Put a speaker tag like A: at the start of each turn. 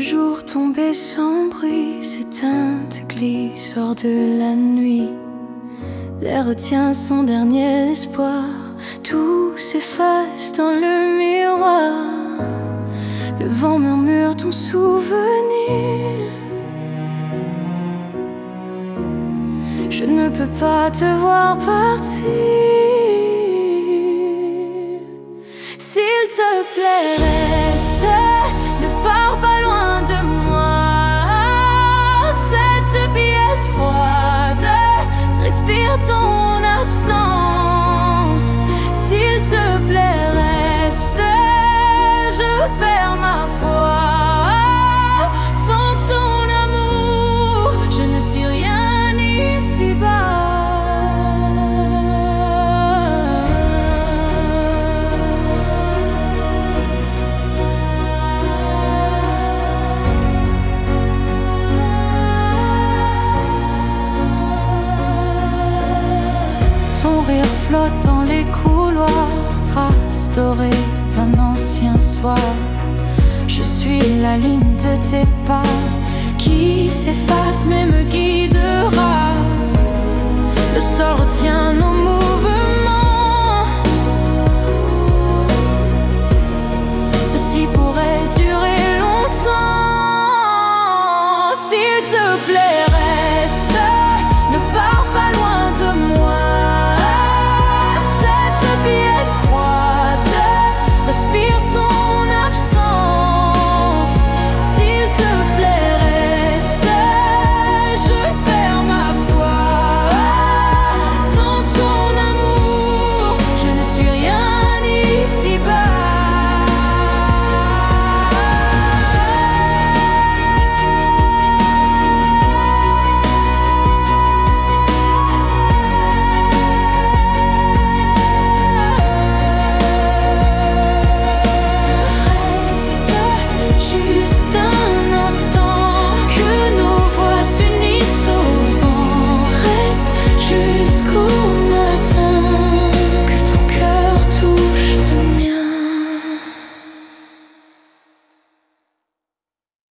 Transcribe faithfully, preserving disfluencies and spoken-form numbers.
A: jour tombé sans bruit s'éteinte, glisse hors de la nuit. L'air retient son dernier espoir, tout s'efface dans le miroir. Le vent murmure ton souvenir. Je ne peux pas te voir partir. S'il te plaît, reste, ne pars pas loin de moi. Cette pièce froide respire ton absence. S'il te plaît, reste, je perds ma foi. Sans ton amour, je ne suis rien ici-bas. Ton rire flotte dans les couloirs, trace dorée d'un ancien soir. Je suis la ligne de tes pas qui s'efface mais me guidera. Le sol retient nos mouvements. Ceci pourrait durer longtemps. S'il te plaît, reste.